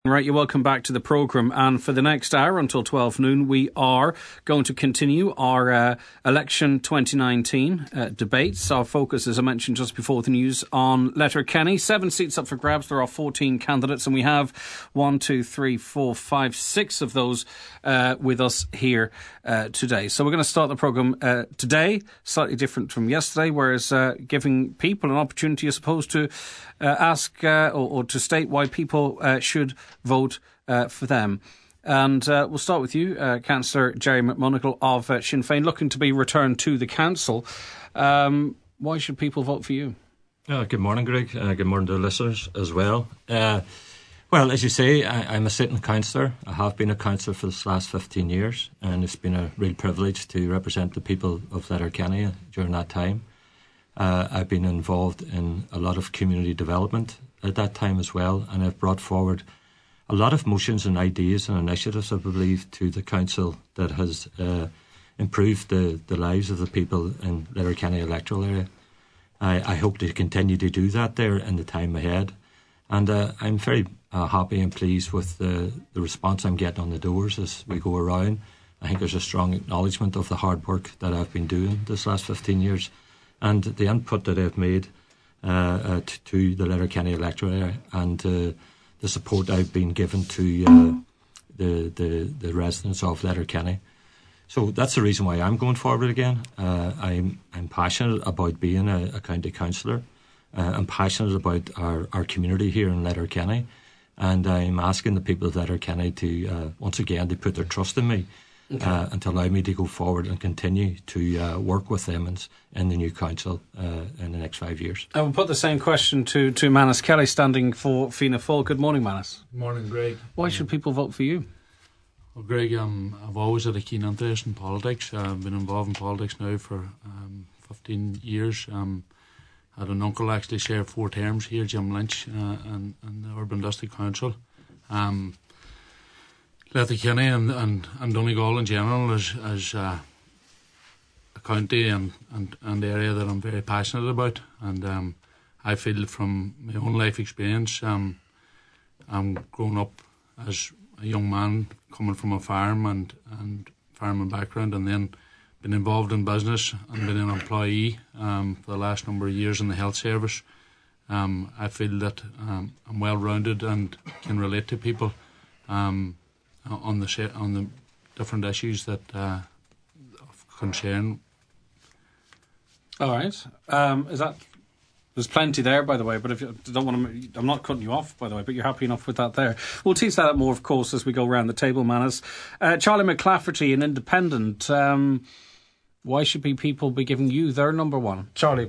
Right, you're welcome back to the programme, and for the next hour until 12 noon we are going to continue our election 2019 debates. Our focus, as I mentioned just before the news, on Letterkenny. 7 seats up for grabs. There are 14 candidates, and we have 6 of those with us here today. So we're going to start the programme today, slightly different from yesterday, whereas giving people an opportunity, I suppose, to ask or to state why people should vote for them. And we'll start with you, Councillor Jerry McMonagle of Sinn Féin, looking to be returned to the council. Why should people vote for you? Good morning, Greg. Good morning to the listeners as well. Well, as you say, I'm a sitting councillor. I have been a councillor for the last 15 years, and it's been a real privilege to represent the people of Letterkenny during that time. I've been involved in a lot of community development at that time as well, and I've brought forward a lot of motions and ideas and initiatives, I believe, to the council that has improved the lives of the people in Letterkenny electoral area. I hope to continue to do that there in the time ahead, and I'm very happy and pleased with the response I'm getting on the doors as we go around. I think there's a strong acknowledgement of the hard work that I've been doing this last 15 years and the input that I've made to the Letterkenny electorate area, and the support I've been given to the residents of Letterkenny. So that's the reason why I'm going forward again. I'm passionate about being a county councillor. I'm passionate about our community here in Letterkenny, and I'm asking the people of Letterkenny to once again to put their trust in me. Okay. And to allow me to go forward and continue to work with them in the new council in the next 5 years. I will put the same question to Manus Kelly, standing for Fianna Fáil. Good morning, Manus. Good morning, Greg. Why should people vote for you? Well, Greg, I've always had a keen interest in politics. I've been involved in politics now for 15 years. I had an uncle actually served 4 terms here, Jim Lynch, in the Urban District Council. Letterkenny and Donegal in general is a county and area that I'm very passionate about, and I feel from my own life experience, I'm grown up as a young man coming from a farm and farming background, and then been involved in business and been an employee for the last number of years in the health service. I feel that I'm well rounded and can relate to people on the different issues that of concern. All right. There's plenty there, by the way, but if you don't want to, I'm not cutting you off, by the way, but you're happy enough with that there. We'll tease that out more, of course, as we go around the table, Manus. Charlie McClafferty, an independent. Why should people be giving you their number one? Charlie.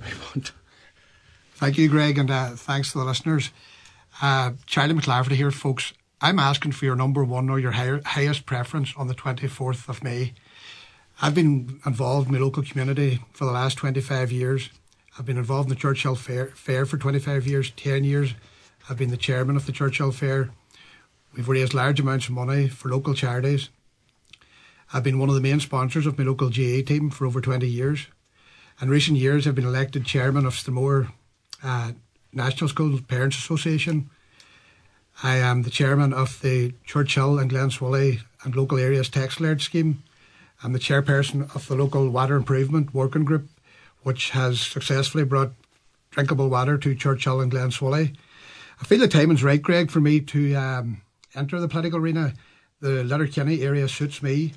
Thank you, Greg, and thanks to the listeners. Charlie McClafferty here, folks. I'm asking for your number one or your highest preference on the 24th of May. I've been involved in my local community for the last 25 years. I've been involved in the Churchill Fair for 25 years, 10 years. I've been the chairman of the Churchill Fair. We've raised large amounts of money for local charities. I've been one of the main sponsors of my local GA team for over 20 years. In recent years, I've been elected chairman of Stramore National School Parents Association. I am the chairman of the Churchill and Glenswally and local areas tax alert scheme. I'm the chairperson of the local water improvement working group, which has successfully brought drinkable water to Churchill and Glenswally. I feel the timing's right, Greg, for me to enter the political arena. The Letterkenny area suits me.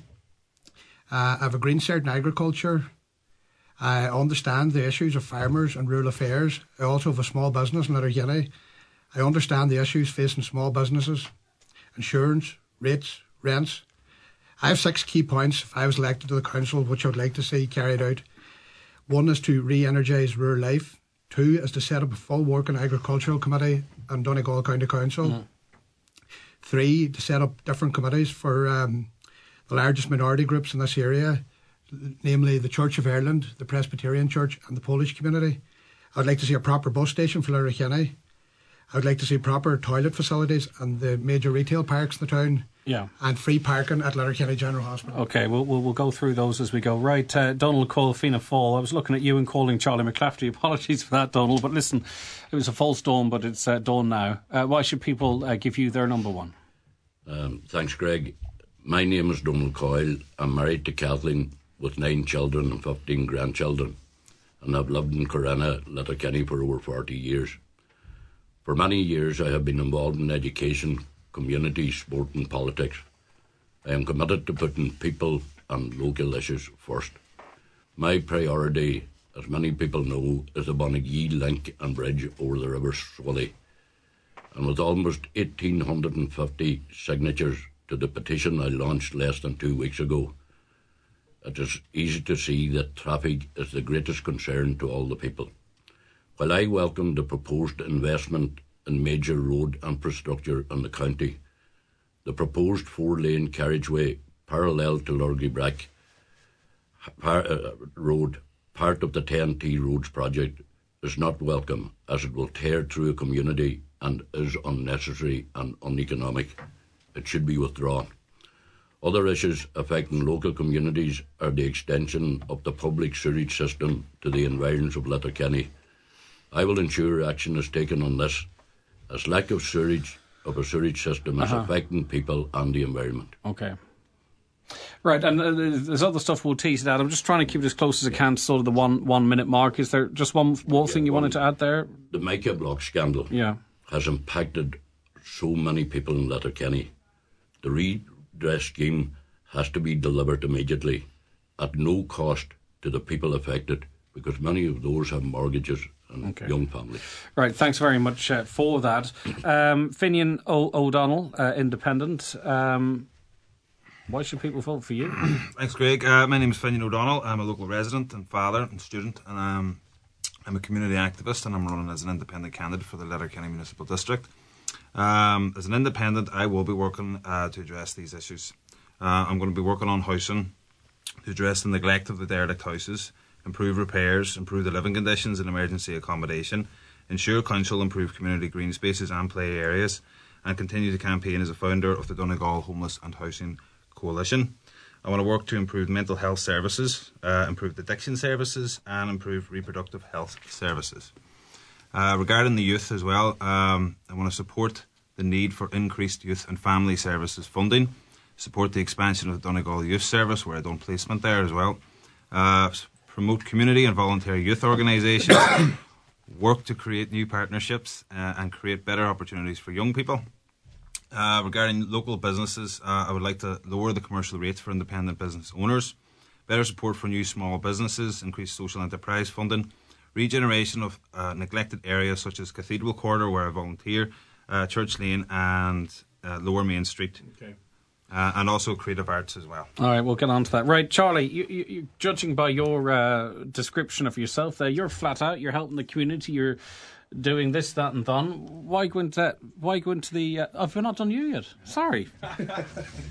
I have a green cert in agriculture. I understand the issues of farmers and rural affairs. I also have a small business in Letterkenny. I understand the issues facing small businesses, insurance, rates, rents. I have 6 key points if I was elected to the council which I would like to see carried out. 1 is to re-energise rural life. 2 is to set up a full working agricultural committee in Donegal County Council. Mm. 3, to set up different committees for the largest minority groups in this area, namely the Church of Ireland, the Presbyterian Church and the Polish community. I would like to see a proper bus station for Letterkenny. I would like to see proper toilet facilities and the major retail parks in the town. Yeah. And free parking at Letterkenny General Hospital. OK, we'll go through those as we go. Right, Donald Cole, Fianna Fáil. I was looking at you and calling Charlie McClafferty. Apologies for that, Donald. But listen, it was a false dawn, but it's dawn now. Why should people give you their number one? Thanks, Greg. My name is Donald Coyle. I'm married to Kathleen with 9 children and 15 grandchildren, and I've lived in Corona, Letterkenny for over 40 years. For many years I have been involved in education, community, sport and politics. I am committed to putting people and local issues first. My priority, as many people know, is the Bonagee link and bridge over the River Swilly. And with almost 1,850 signatures to the petition I launched less than 2 weeks ago, it is easy to see that traffic is the greatest concern to all the people. While I welcome the proposed investment in major road infrastructure in the county, the proposed 4-lane carriageway parallel to Lurgy-Brack Road, part of the 10T Roads project, is not welcome, as it will tear through a community and is unnecessary and uneconomic. It should be withdrawn. Other issues affecting local communities are the extension of the public sewage system to the environs of Letterkenny. I will ensure action is taken on this, as lack of a sewage system is affecting people and the environment. Okay. Right, and there's other stuff we'll tease it out. I'm just trying to keep it as close as I can to sort of the one minute mark. Is there just one more thing you wanted to add there? The Mica Block scandal has impacted so many people in Letterkenny. The redress scheme has to be delivered immediately at no cost to the people affected, because many of those have mortgages and young families. Right, thanks very much for that. Finian O'Donnell, Independent. Why should people vote for you? Thanks, Greg. My name is Finian O'Donnell. I'm a local resident and father and student, and I'm a community activist, and I'm running as an independent candidate for the Letterkenny Municipal District. As an independent, I will be working to address these issues. I'm going to be working on housing, to address the neglect of the derelict houses, improve repairs, improve the living conditions and emergency accommodation, ensure council improve community green spaces and play areas, and continue to campaign as a founder of the Donegal Homeless and Housing Coalition. I want to work to improve mental health services, improve addiction services, and improve reproductive health services. Regarding the youth as well, I want to support the need for increased youth and family services funding, support the expansion of the Donegal Youth Service, where I've done placement there as well, promote community and voluntary youth organisations, work to create new partnerships and create better opportunities for young people. Regarding local businesses, I would like to lower the commercial rates for independent business owners, better support for new small businesses, increase social enterprise funding, regeneration of neglected areas such as Cathedral Quarter, where I volunteer, Church Lane and Lower Main Street. Okay. And also creative arts as well. All right, we'll get on to that. Right, Charlie, you judging by your description of yourself there, you're flat out, you're helping the community, you're doing this, that and done. Why go into the... I've not done you yet. Sorry. That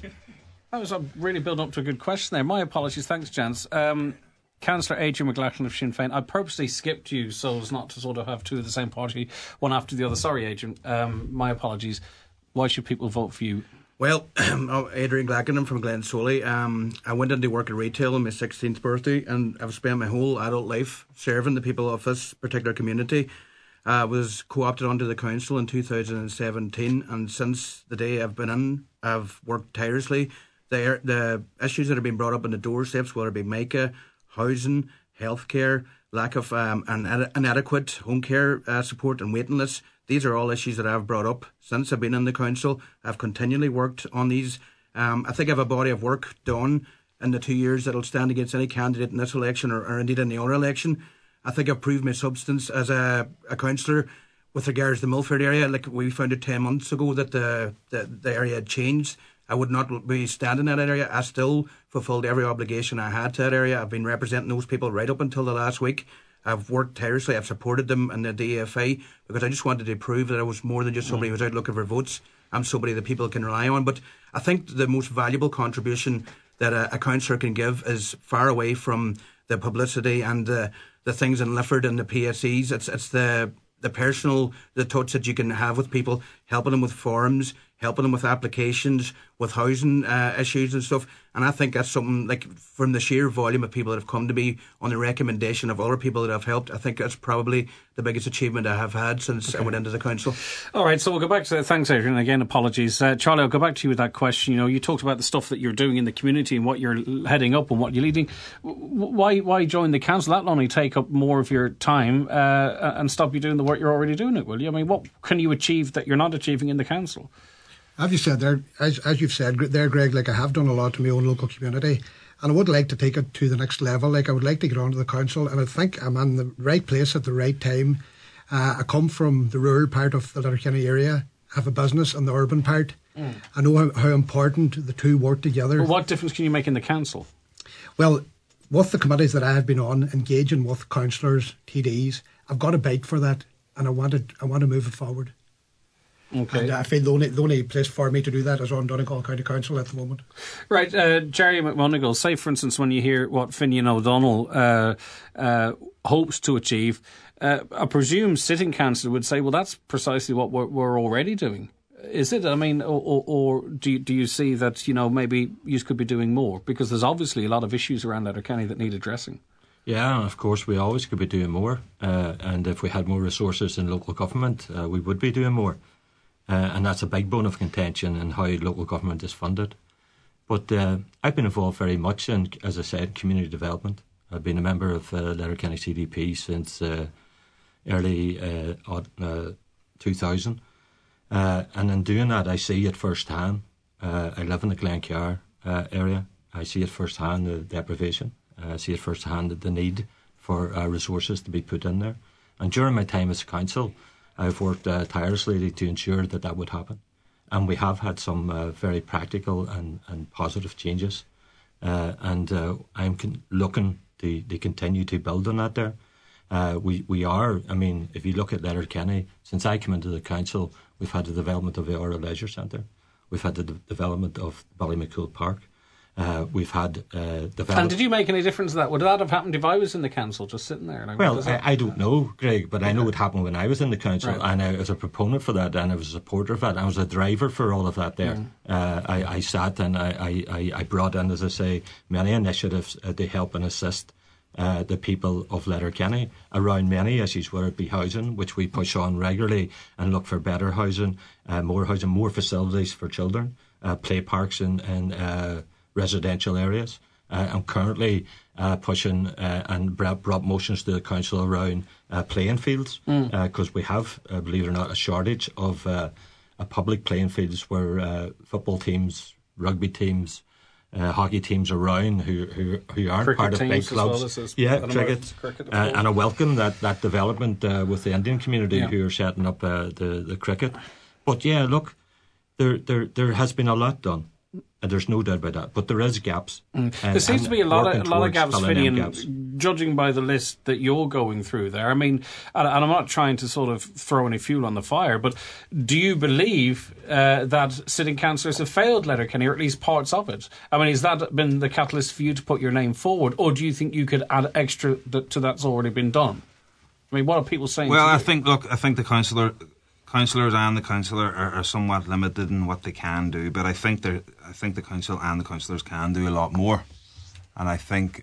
was really building up to a good question there. My apologies. Thanks, Jans. Councillor Adrian McLachlan of Sinn Féin. I purposely skipped you so as not to sort of have two of the same party, one after the other. Sorry, Adrian. My apologies. Why should people vote for you? Well, Adrian Glacken, I'm from Glen Solly. I went into work in retail on my 16th birthday, and I've spent my whole adult life serving the people of this particular community. I was co-opted onto the council in 2017, and since the day I've been in, I've worked tirelessly. The issues that have been brought up on the doorsteps, whether it be Mica, housing, healthcare, lack of inadequate home care support and waiting lists, these are all issues that I've brought up since I've been in the council. I've continually worked on these. I think I have a body of work done in the 2 years that'll stand against any candidate in this election or indeed in the other election. I think I've proved my substance as a councillor with regards to the Milford area. Like we found out 10 months ago that the area had changed. I would not be standing in that area. I still fulfilled every obligation I had to that area. I've been representing those people right up until the last week. I've worked tirelessly. I've supported them in the DFI because I just wanted to prove that I was more than just somebody who was out looking for votes. I'm somebody that people can rely on. But I think the most valuable contribution that a councillor can give is far away from the publicity and the things in Lifford and the PSEs. It's the personal, the touch that you can have with people, helping them with forms, helping them with applications, with housing issues and stuff. And I think that's something, like, from the sheer volume of people that have come to me on the recommendation of other people that I've helped, I think that's probably the biggest achievement I have had since I went into the council. All right, so we'll go back to that. Thanks, Adrian. Again, apologies. Charlie, I'll go back to you with that question. You know, you talked about the stuff that you're doing in the community and what you're heading up and what you're leading. Why join the council? That'll only take up more of your time and stop you doing the work you're already doing, it will you? I mean, what can you achieve that you're not achieving in the council? As you said there, as you've said there, Greg, like, I have done a lot to my own local community, and I would like to take it to the next level. Like, I would like to get onto the council, and I think I'm in the right place at the right time. I come from the rural part of the Letterkenny area. I have a business in the urban part. I know how important the two work together. But what difference can you make in the council? Well, with the committees that I have been on, engaging with councillors, TDs, I've got a bite for that, and I want to move it forward. Okay. And I feel the only place for me to do that is on Donegal County Council at the moment. Right, Jerry McMonigal, say for instance when you hear what Finian O'Donnell hopes to achieve, I presume sitting councillor would say, well, that's precisely what we're already doing. Is it? I mean, or do you see that, you know, maybe you could be doing more? Because there's obviously a lot of issues around Letterkenny that need addressing. Yeah, of course, we always could be doing more. And if we had more resources in local government, we would be doing more. And that's a big bone of contention in how local government is funded. But I've been involved very much in, as I said, community development. I've been a member of Letterkenny CDP since early 2000. And in doing that, I see it firsthand. I live in the Glencar area. I see it firsthand, the deprivation. I see it firsthand, the need for resources to be put in there. And during my time as council, I've worked tirelessly to ensure that would happen. And we have had some very practical and positive changes. And I'm looking to continue to build on that there. We are, I mean, if you look at Letterkenny, since I came into the council, we've had the development of the Ora Leisure Centre. We've had the development of Ballymacool Park. We've had development. And did you make any difference to that? Would that have happened if I was in the council, just sitting there? Like, well, I don't know, Greg, but I know it happened when I was in the council, right. And I was a proponent for that, and I was a supporter of that. I was a driver for all of that there. I sat and I brought in, as I say, many initiatives to help and assist the people of Letterkenny around many issues, whether it be housing, which we push on regularly and look for better housing, more facilities for children, play parks and residential areas. I'm currently pushing and brought motions to the council around playing fields because we have, believe it or not, a shortage of public playing fields where football teams, rugby teams, hockey teams around who aren't cricket part of big clubs. Well, cricket. And I welcome that development with the Indian community who are setting up the cricket. But yeah, look, there has been a lot done. And there's no doubt about that, but there is gaps. There seems to be a lot of gaps, Finian, judging by the list that you're going through there. I mean, and I'm not trying to sort of throw any fuel on the fire, but do you believe that sitting councillors have failed Letterkenny, or at least parts of it? I mean, has that been the catalyst for you to put your name forward, or do you think you could add extra to that's already been done? I mean, what are people saying? Well, I think the councillors and the councillor are somewhat limited in what they can do, but I think the council and the councillors can do a lot more. And I think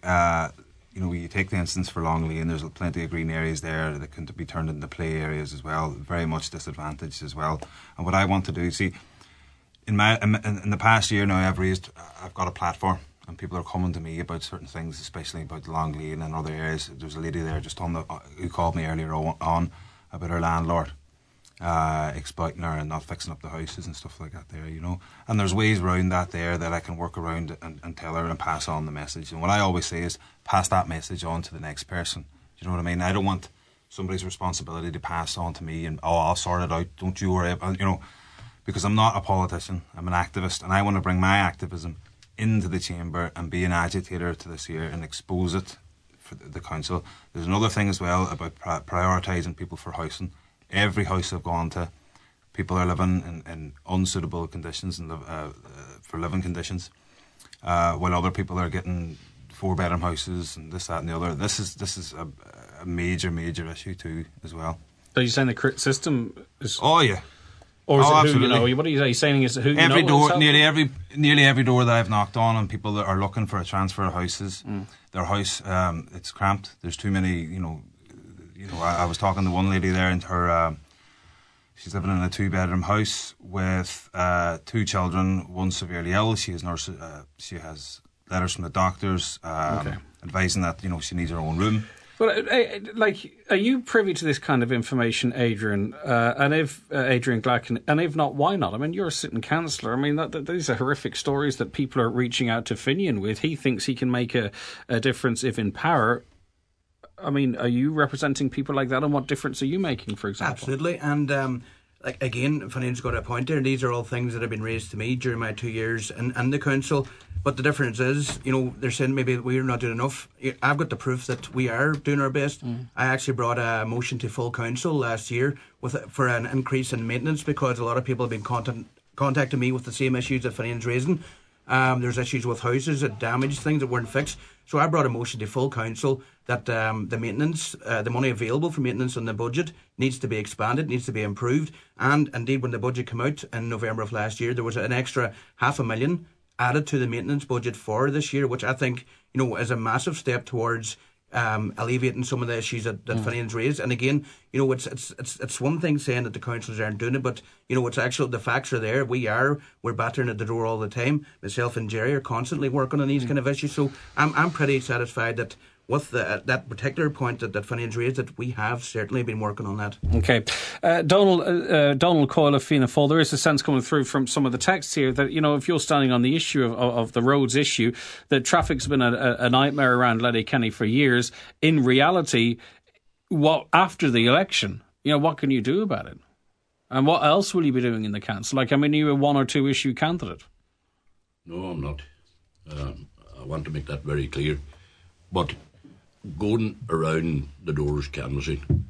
you take the instance for Long Lane, there's plenty of green areas there that can be turned into play areas as well, very much disadvantaged as well. And what I want to do, see, in the past year now, I've got a platform, and people are coming to me about certain things, especially about Long Lane and other areas. There's a lady there just who called me earlier on about her landlord exploiting her and not fixing up the houses and stuff like that there, and there's ways around that there that I can work around and tell her and pass on the message. And what I always say is pass that message on to the next person. Do you know what I mean? I don't want somebody's responsibility to pass on to me and I'll sort it out, don't you worry about, because I'm not a politician, I'm an activist, and I want to bring my activism into the chamber and be an agitator to this here and expose it for the council. There's another thing as well about prioritising people for housing. Every house I've gone to, people are living in unsuitable conditions and for living conditions, while other people are getting 4-bedroom houses and this, that, and the other. This is a major issue too as well. Are you saying the system is? Oh yeah, Or is it who absolutely. you know? What are you saying? Is it who you Every know? door, nearly every door that I've knocked on, and people that are looking for a transfer of houses, their house, it's cramped. There's too many. I was talking to one lady there, and her, she's living in a 2-bedroom house with 2 children, one severely ill. She has she has letters from the doctors advising that she needs her own room. Well, are you privy to this kind of information, Adrian? And if Adrian Glacken, and if not, why not? I mean, you're a sitting councillor. I mean, these are horrific stories that people are reaching out to Finian with. He thinks he can make a difference if in power. I mean, are you representing people like that, and what difference are you making, for example? Absolutely, and again, Finian's got a point there. These are all things that have been raised to me during my 2 years in the council. But the difference is, they're saying maybe we're not doing enough. I've got the proof that we are doing our best. I actually brought a motion to full council last year for an increase in maintenance, because a lot of people have been contacting me with the same issues that Finian's raising. There's issues with houses that damaged, things that weren't fixed. So I brought a motion to full council that the maintenance, the money available for maintenance on the budget needs to be expanded, needs to be improved. And indeed, when the budget came out in November of last year, there was an extra $500,000 added to the maintenance budget for this year, which I think is a massive step towards alleviating some of the issues that Finian's raised. And again, it's one thing saying that the councillors aren't doing it, but it's actual, the facts are there. We're battering at the door all the time. Myself and Jerry are constantly working on these kind of issues. So I'm pretty satisfied that with that particular point that Finian's raised, that we have certainly been working on that. Okay. Donald Coyle of Fianna Fáil, there is a sense coming through from some of the texts here that, if you're standing on the issue of the roads issue, that traffic's been a nightmare around Letterkenny for years. In reality, after the election, what can you do about it? And what else will you be doing in the council? You're a 1 or 2 issue candidate. No, I'm not. I want to make that very clear. But going around the doors canvassing,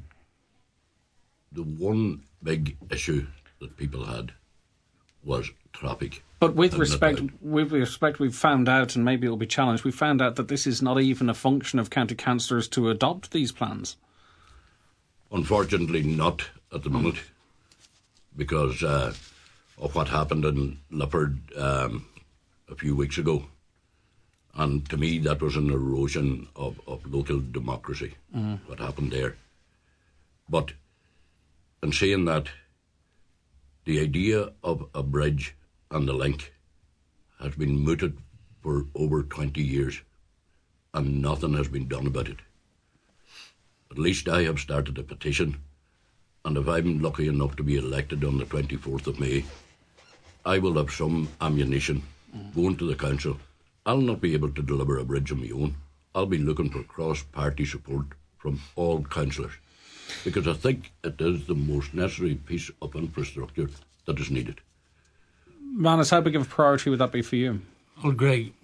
the one big issue that people had was traffic. But with respect, we've found out, and maybe it'll be challenged, we found out that this is not even a function of county councillors to adopt these plans. Unfortunately not at the moment, because of what happened in Lifford a few weeks ago. And to me, that was an erosion of local democracy, what happened there. But in saying that, the idea of a bridge and the link has been mooted for over 20 years, and nothing has been done about it. At least I have started a petition, and if I'm lucky enough to be elected on the 24th of May, I will have some ammunition going to the council. I'll not be able to deliver a bridge on my own. I'll be looking for cross-party support from all councillors, because I think it is the most necessary piece of infrastructure that is needed. Manus, how big of a priority would that be for you? Well, Greg,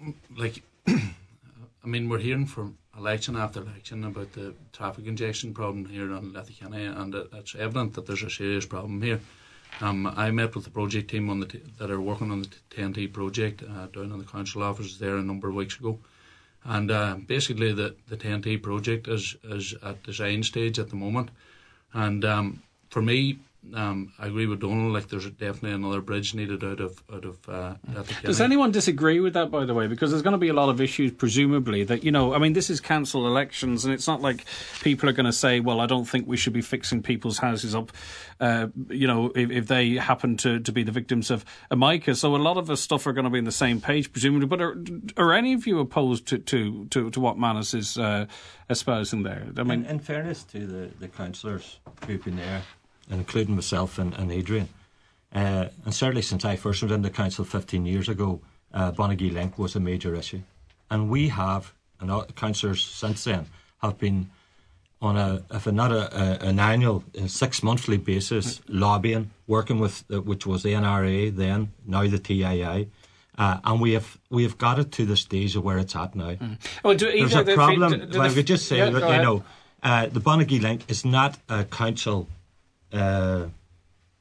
we're hearing from election after election about the traffic congestion problem here on Letterkenny, and it's evident that there's a serious problem here. I met with the project team that are working on the TNT project down in the council offices there a number of weeks ago, and basically the TNT project is at design stage at the moment, and for me, I agree with Donald. There's definitely another bridge needed out of Letterkenny. Does anyone disagree with that, by the way? Because there's going to be a lot of issues, presumably, that, this is council elections, and it's not like people are going to say, well, I don't think we should be fixing people's houses up, if they happen to be the victims of a MICA. So a lot of the stuff are going to be on the same page, presumably. But are any of you opposed to what Manus is espousing there? In fairness to the councillors who've been there, including myself and Adrian. And certainly since I first went into council 15 years ago, Bonagee Link was a major issue. And we have, and councillors since then, have been on an annual, 6-monthly basis, lobbying, working with, which was the NRA then, now the TII. And we have got it to the stage of where it's at now. Well, there's a problem. I would just say that, the Bonagee Link is not a council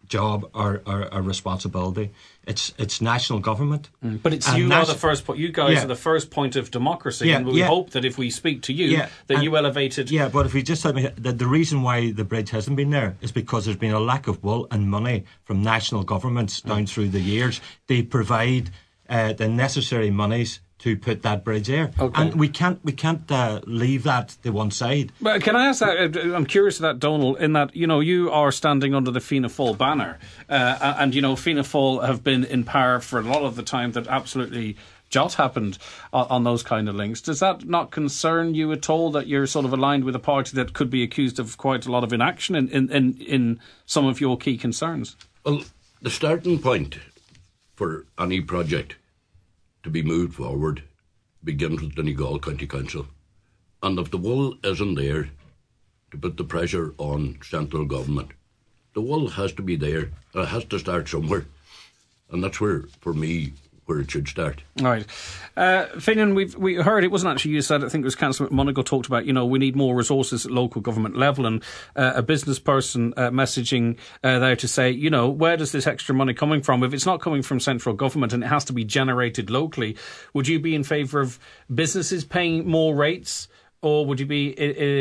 job or responsibility. It's national government. But it's you are the first point. You guys are the first point of democracy, and we hope that if we speak to you, that you elevated. Yeah, but if we just admit that the reason why the bridge hasn't been there is because there's been a lack of will and money from national governments down through the years. They provide the necessary monies to put that bridge there, and we can't leave that to one side. But can I ask that? I'm curious of that, Donal, in that you are standing under the Fianna Fáil banner, and Fianna Fáil have been in power for a lot of the time that absolutely jot happened on those kind of links. Does that not concern you at all, that you're sort of aligned with a party that could be accused of quite a lot of inaction in some of your key concerns? Well, the starting point for any project to be moved forward begins with Donegal County Council. And if the will isn't there to put the pressure on central government, the will has to be there. It has to start somewhere. And that's where, for me, where it should start. All right. Finian, we heard, it wasn't actually you said, I think it was Councillor McMonagle talked about, we need more resources at local government level, and a business person messaging there to say, where does this extra money coming from? If it's not coming from central government and it has to be generated locally, would you be in favour of businesses paying more rates? Or would you be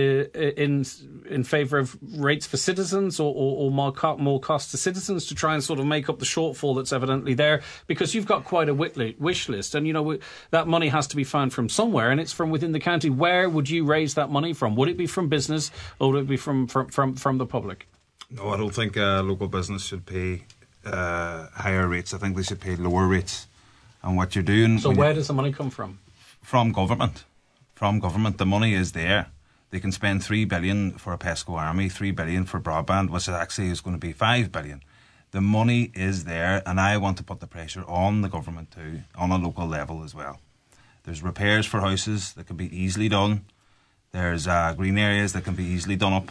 in favour of rates for citizens, or more cost to citizens to try and sort of make up the shortfall that's evidently there? Because you've got quite a wish list, and that money has to be found from somewhere, and it's from within the county. Where would you raise that money from? Would it be from business, or would it be from the public? No, I don't think local business should pay higher rates. I think they should pay lower rates. And what you're doing... So where does the money come from? From government. From government. The money is there. They can spend $3 billion for a PESCO army, $3 billion for broadband, which actually is going to be $5 billion. The money is there, and I want to put the pressure on the government too, on a local level as well. There's repairs for houses that can be easily done. There's green areas that can be easily done up.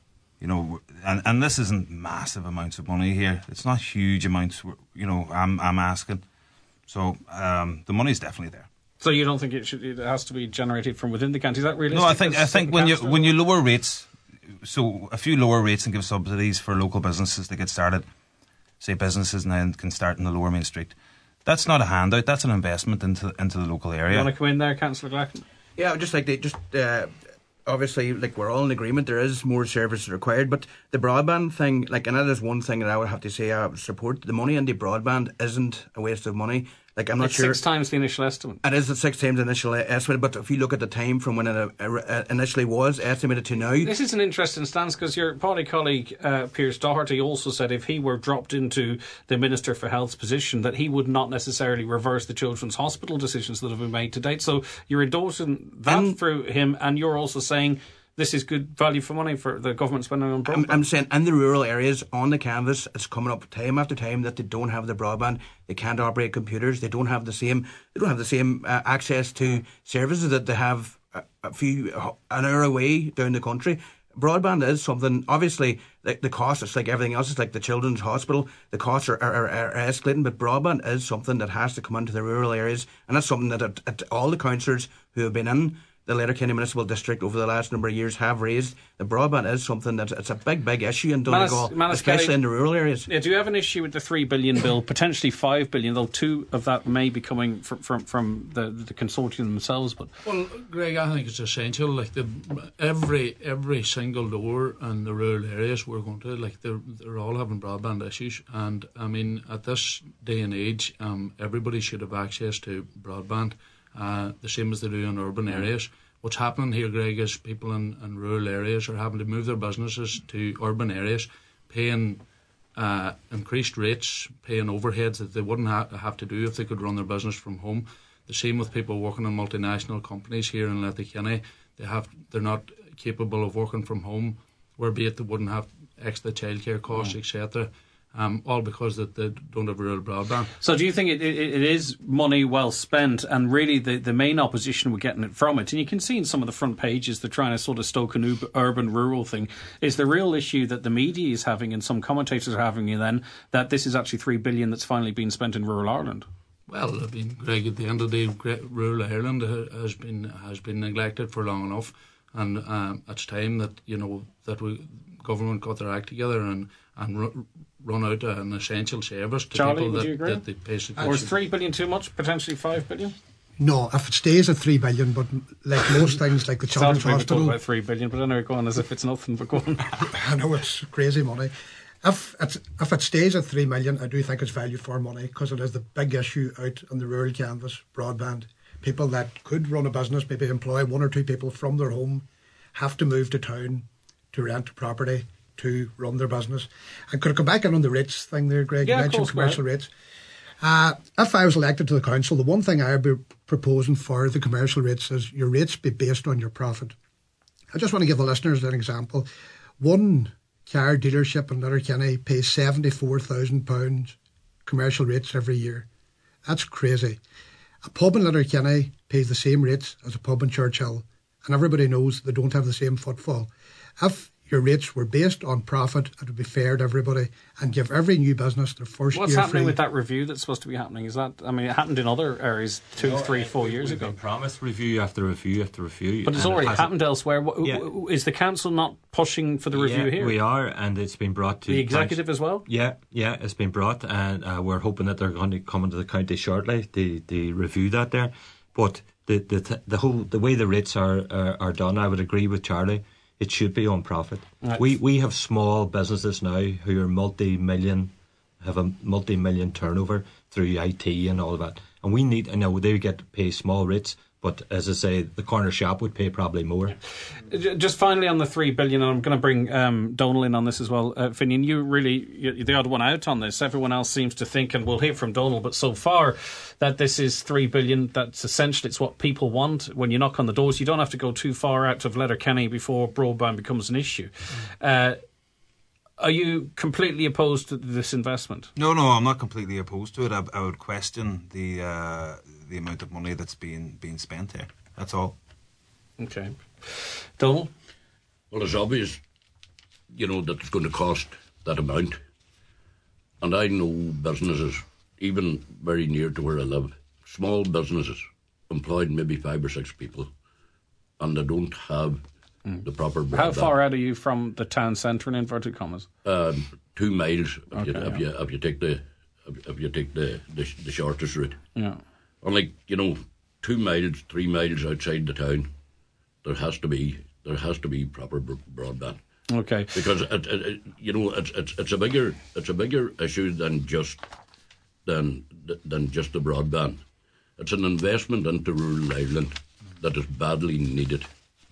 And this isn't massive amounts of money here. It's not huge amounts. I'm asking. So the money's definitely there. So you don't think it has to be generated from within the county? Is that realistic? No, I think when you lower rates, so a few lower rates and give subsidies for local businesses to get started, say businesses now can start in the Lower Main Street. That's not a handout. That's an investment into the local area. You want to come in there, Councillor Glacken? Yeah, I'd just like to obviously, we're all in agreement, there is more services required, but the broadband thing, and that is one thing that I would have to say I would support. The money into broadband isn't a waste of money. I'm not sure. 6 times the initial estimate. It is at 6 times the initial estimate, but if you look at the time from when it initially was estimated to now... This is an interesting stance, because your party colleague, Pierce Doherty, also said if he were dropped into the Minister for Health's position, that he would not necessarily reverse the Children's Hospital decisions that have been made to date. So you're endorsing that through him, and you're also saying... this is good value for money for the government spending on broadband. I'm saying in the rural areas, on the canvas, it's coming up time after time that they don't have the broadband. They can't operate computers. They don't have the same. Access to services that they have an hour away down the country. Broadband is something. Obviously, the cost. It's like everything else. It's like the Children's Hospital. The costs are escalating, but broadband is something that has to come into the rural areas, and that's something that all the councillors who have been in the Letterkenny Municipal District over the last number of years have raised. The broadband is something that it's a big issue in Donegal, especially in the rural areas. Yeah, do you have an issue with the $3 billion bill, potentially $5 billion, though 2 of that may be coming from the consortium themselves? But well, Greg, I think it's essential. Every single door in the rural areas we're going to, they're all having broadband issues, and I mean at this day and age, everybody should have access to broadband. The same as they do in urban areas. What's happening here, Greg, is people in rural areas are having to move their businesses to urban areas, paying increased rates, paying overheads that they wouldn't have to do if they could run their business from home. The same with people working in multinational companies here in Letterkenny. They're not capable of working from home, whereas they wouldn't have extra childcare costs, etc. All because that they don't have real broadband. So do you think it is money well spent, and really the main opposition we're getting it from it, and you can see in some of the front pages they're trying to sort of stoke an urban-rural thing, is the real issue that the media is having and some commentators are having then, that this is actually $3 billion that's finally being spent in rural Ireland? Well, I mean, Greg, at the end of the day, rural Ireland has been neglected for long enough, and it's time that government got their act together and run out an essential service to Charlie, people would you agree? that they basically... Or is 3 billion too much? Potentially 5 billion? No, if it stays at 3 billion, but like most things, like the Children's Talk Hospital, about 3 billion, but anyway, go on as if it's nothing. But go on. I know it's crazy money. If it stays at 3 million, I do think it's value for money, because it is the big issue out on the rural canvas, broadband. People that could run a business, maybe employ 1 or 2 people from their home, have to move to town to rent a property to run their business. And could I come back in on the rates thing there, Greg? Yeah, you mentioned of course, commercial rates. If I was elected to the council, the one thing I would be proposing for the commercial rates is your rates be based on your profit. I just want to give the listeners an example. One car dealership in Letterkenny pays £74,000 commercial rates every year. That's crazy. A pub in Letterkenny pays the same rates as a pub in Churchill, and everybody knows they don't have the same footfall. If your rates were based on profit, it would be fair to everybody and give every new business their first What's year happening free. with that review that's supposed to be happening? Is that, I mean, it happened in other areas 2, 3, 4 years We've ago. been promised review after review after review. But it's and already it hasn't. happened elsewhere. Is the council not pushing for the review Yeah, here? we are, and it's been brought to The executive as well? Yeah, it's been brought, and we're hoping that they're going to come into the county shortly to review that there. But the way the rates are done, I would agree with Charlie. It should be on profit. Right. We have small businesses now who are have a multi-million turnover through IT and all of that, and we need. I know they get to pay small rates, but as I say, the corner shop would pay probably more. Just finally on the 3 billion, and I'm going to bring Donal in on this as well. Finian, you're the odd one out on this. Everyone else seems to think, and we'll hear from Donal, but so far that this is 3 billion. That's essentially it's what people want. When you knock on the doors, you don't have to go too far out of Letterkenny before broadband becomes an issue. Are you completely opposed to this investment? No, I'm not completely opposed to it. I would question the amount of money that's being spent here. That's all. Okay. Donal? Well, it's obvious, that it's going to cost that amount. And I know businesses, even very near to where I live, small businesses, employed maybe 5 or 6 people, and they don't have the proper broadband. How far out are you from the town centre in inverted commas? 2 miles Okay, if you take the shortest route. Yeah. And 2 miles, 3 miles outside the town, there has to be proper broadband. Okay. Because it's a bigger issue than just the broadband. It's an investment into rural Ireland that is badly needed.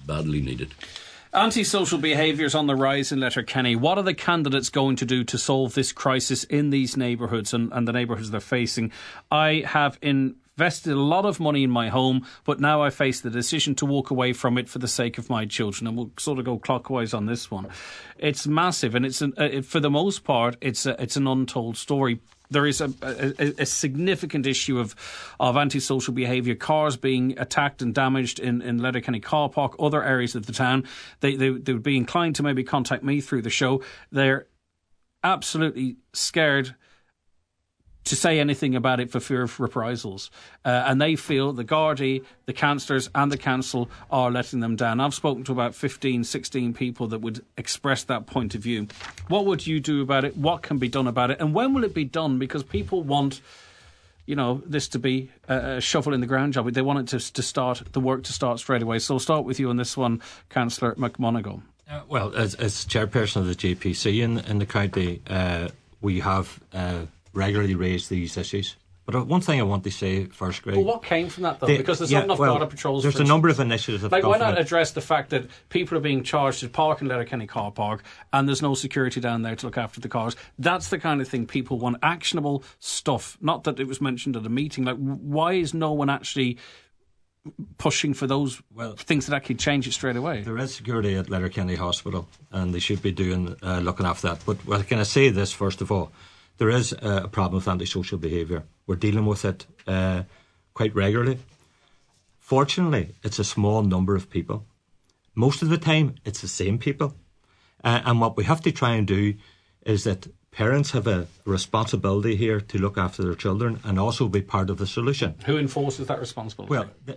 Antisocial behaviours on the rise in Letterkenny. What are the candidates going to do to solve this crisis in these neighbourhoods and the neighbourhoods they're facing? I have invested a lot of money in my home, but now I face the decision to walk away from it for the sake of my children. And we'll sort of go clockwise on this one. It's massive, and for the most part, it's an untold story. There is a significant issue of antisocial behaviour, cars being attacked and damaged in Letterkenny car park, other areas of the town. They would be inclined to maybe contact me through the show. They're absolutely scared to say anything about it for fear of reprisals. And they feel the Gardaí, the councillors and the council are letting them down. I've spoken to about 15, 16 people that would express that point of view. What would you do about it? What can be done about it? And when will it be done? Because people want, this to be a shovel in the ground job. They want it to start straight away. So I'll start with you on this one, Councillor McMonagle. Well, as chairperson of the JPC in the county, we have regularly raised these issues. But one thing I want to say first, Greg. Well, what came from that, though? Because there's not enough border patrols. There's a number of initiatives of why not address the fact that people are being charged to park in Letterkenny car park and there's no security down there to look after the cars? That's the kind of thing people want. Actionable stuff. Not that it was mentioned at a meeting. Why is no one actually pushing for those things that actually change it straight away? There is security at Letterkenny Hospital, and they should be looking after that. But can I say this first of all? There is a problem with antisocial behaviour. We're dealing with it quite regularly. Fortunately, it's a small number of people. Most of the time, it's the same people. And what we have to try and do is that parents have a responsibility here to look after their children and also be part of the solution. Who enforces that responsibility? Well,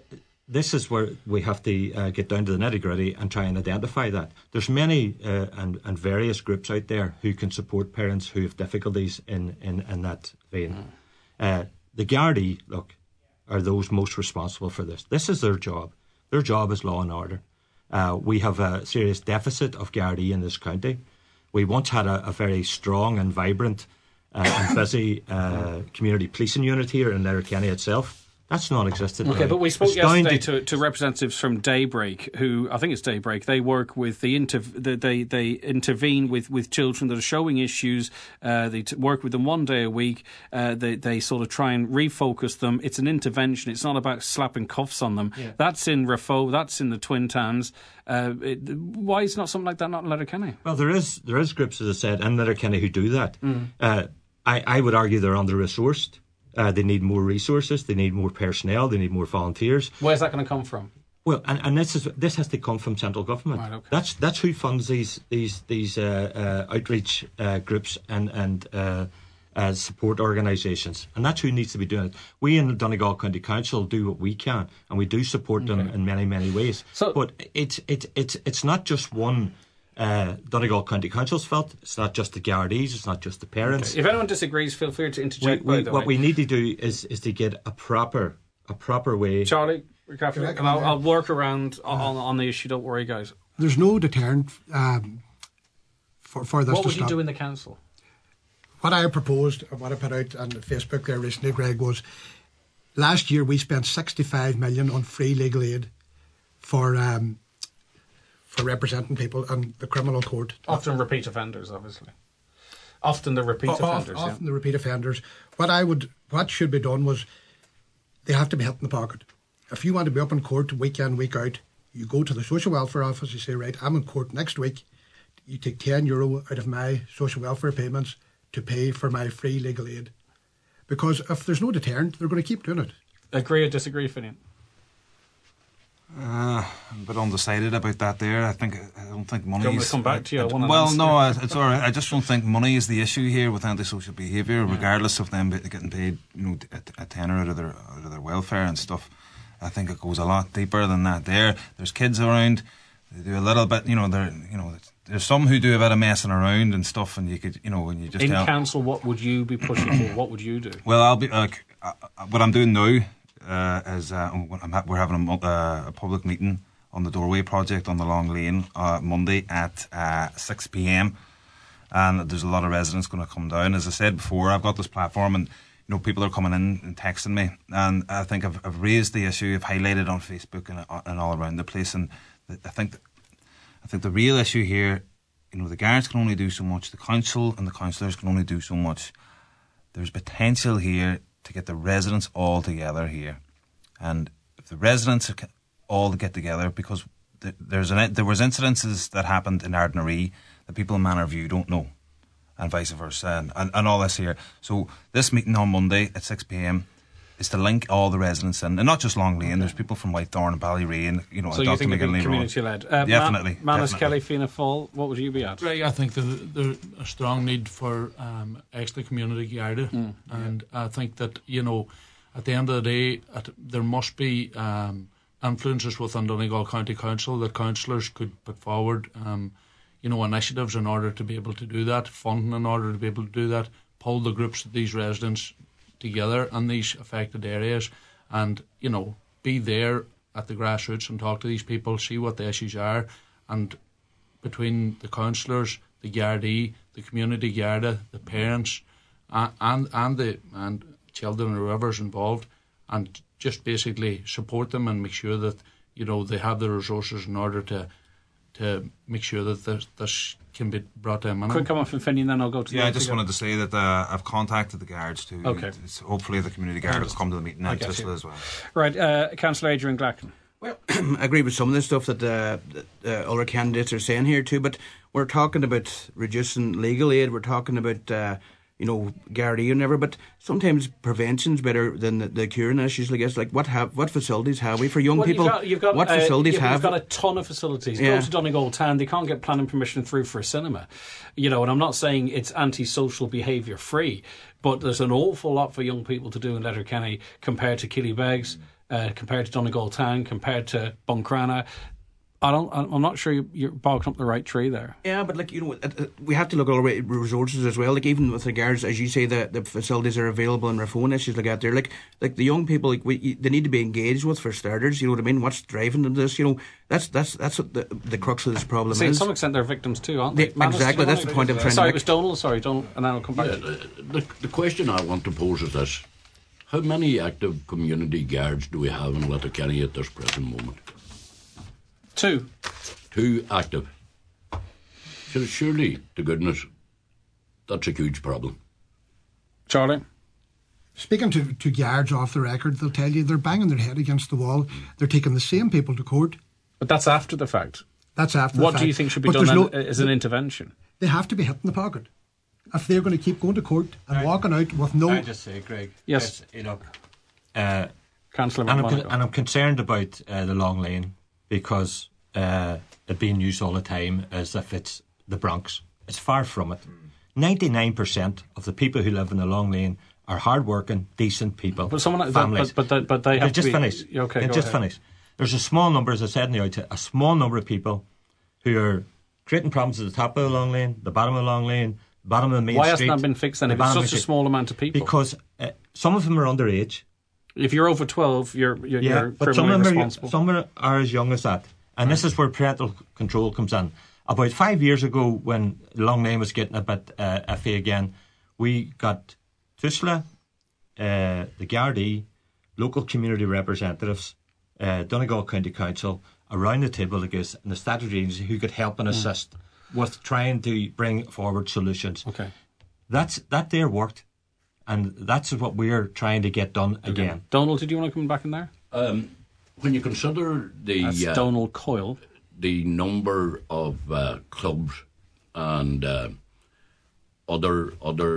this is where we have to get down to the nitty-gritty and try and identify that. There's many and various groups out there who can support parents who have difficulties in that vein. The Gardaí, look, are those most responsible for this. This is their job. Their job is law and order. We have a serious deficit of Gardaí in this county. We once had a very strong and vibrant and busy community policing unit here in Letterkenny itself. That's non-existent. Okay, but we spoke yesterday to representatives from Daybreak, who I think it's Daybreak. They work with they intervene with children that are showing issues. They work with them 1 day a week. They sort of try and refocus them. It's an intervention. It's not about slapping cuffs on them. Yeah. That's in Raphoe. That's in the Twin Towns. Why is not something like that not in Letterkenny? Well, there is groups, as I said, in Letterkenny who do that. I would argue they're under-resourced. They need more resources. They need more personnel. They need more volunteers. Where's that going to come from? Well, and this has to come from central government. Right, okay. That's who funds these outreach groups and support organisations, and that's who needs to be doing it. We in the Donegal County Council do what we can, and we do support them in many ways. But it's not just one. Donegal County Council's fault. It's not just the Gardaís. It's not just the parents. Okay. If anyone disagrees, feel free to interject. What we need to do is to get a proper way. Charlie, I'll work around on the issue. Don't worry, guys. There's no deterrent for this. What would you do in the council? What I proposed, what I put out on Facebook there recently, Greg, was last year we spent 65 million on free legal aid for representing people in the criminal court. Often repeat offenders, obviously. Often the repeat offenders. What should be done was they have to be hit in the pocket. If you want to be up in court week in, week out, you go to the social welfare office, you say, right, I'm in court next week. You take €10 out of my social welfare payments to pay for my free legal aid. Because if there's no deterrent, they're going to keep doing it. Agree or disagree, Finian? I'm a bit undecided about that there. I don't think money. Do you want me to come back to you? It's all right. I just don't think money is the issue here with antisocial behaviour, regardless of them getting paid, a tenner out of their welfare and stuff. I think it goes a lot deeper than that. There's kids around. They do a little bit. There's some who do a bit of messing around and stuff, and you could, when you just in council, what would you be pushing for? What would you do? Well, I'll be what I'm doing now. We're having a public meeting on the Doorway project on the Long Lane Monday at 6 p.m. and there's a lot of residents going to come down. As I said before, I've got this platform and people are coming in and texting me, and I think I've raised the issue, I've highlighted on Facebook and all around the place, and I think the real issue here, the guards can only do so much, the council and the councillors can only do so much. There's potential here to get the residents all together here, and if the residents all get together, because there was incidences that happened in Ardnaree that people in Manorview don't know, and vice versa, and all this here. So this meeting on Monday at 6 p.m. is to link all the residents in, and not just Long Lane. There's people from Whitethorn and Ballyrea, and so Dr. you think it'd be community-led? Definitely. Manus Kelly, Fianna Fáil, what would you be at? Right, I think there's a strong need for extra community Garda, and I think that at the end of the day, there must be influences within Donegal County Council that councillors could put forward, initiatives in order to be able to do that, funding in order to be able to do that, pull the groups of these residents together in these affected areas, and be there at the grassroots and talk to these people, see what the issues are, and between the councillors, the Gardaí, the community Garda, the parents, and children or whoever's involved, and just basically support them and make sure that they have the resources in order to make sure that this can be brought to a minimum. Quick comment from Finian, then I'll go to I just wanted to say that I've contacted the guards too. Okay. Hopefully the community guard will come to the meeting and assist as well. Right, Councillor Adrian Glacken. Well, I agree with some of the stuff that other candidates are saying here too, but we're talking about reducing legal aid, we're talking about Gardaí and whatever, but sometimes prevention's better than the curing issues. Like what facilities have we for young people? You've got facilities have? You've got a ton of facilities. Go to Donegal Town, they can't get planning permission through for a cinema. And I'm not saying it's antisocial behaviour free, but there's an awful lot for young people to do in Letterkenny compared to Killybegs, compared to Donegal Town, compared to Buncrana. I'm not sure you're barking up the right tree there. Yeah, but we have to look at all the resources as well. Like even with regards, as you say, the facilities are available and their phone issues like that. There, like the young people, they need to be engaged with for starters. You know what I mean? What's driving them to this? That's what the crux of this problem is. To some extent, they're victims too, aren't they? Exactly. That's the point I'm trying to make. It was Donald. Sorry, Donald, and then I'll come back. The question I want to pose is this: how many active community guards do we have in Letterkenny at this present moment? 2. 2 active. Surely, to goodness, that's a huge problem. Charlie? Speaking to guards off the record, they'll tell you they're banging their head against the wall. They're taking the same people to court. But that's after the fact. That's after the fact. What do you think should be done as an intervention? They have to be hit in the pocket. If they're going to keep going to court and walking out with no... I just say, Greg. Yes. Councillor McMonagall. And I'm concerned about the Long Lane because it being used all the time as if it's the Bronx. It's far from it. 99% of the people who live in the Long Lane are hard-working, decent people. But families. But they have to be... Finish. Okay, just finish. There's a small number, as I said in the outset, a small number of people who are creating problems at the top of the Long Lane, the bottom of the Long Lane, the bottom of the main street. Why hasn't that been fixed then if it's such a small amount of people? Because some of them are underage. If you're over 12, you're but criminally responsible. Some are as young as that. And this is where parental control comes in. About 5 years ago, when Long Lane was getting a bit iffy again, we got TUSLA, the Gardaí, local community representatives, Donegal County Council, around the table like this, and the statutory agency who could help and assist with trying to bring forward solutions. Okay. That there worked, and that's what we're trying to get done again. Donald, did you want to come back in there? When you consider That's Donald Coyle, the number of clubs and other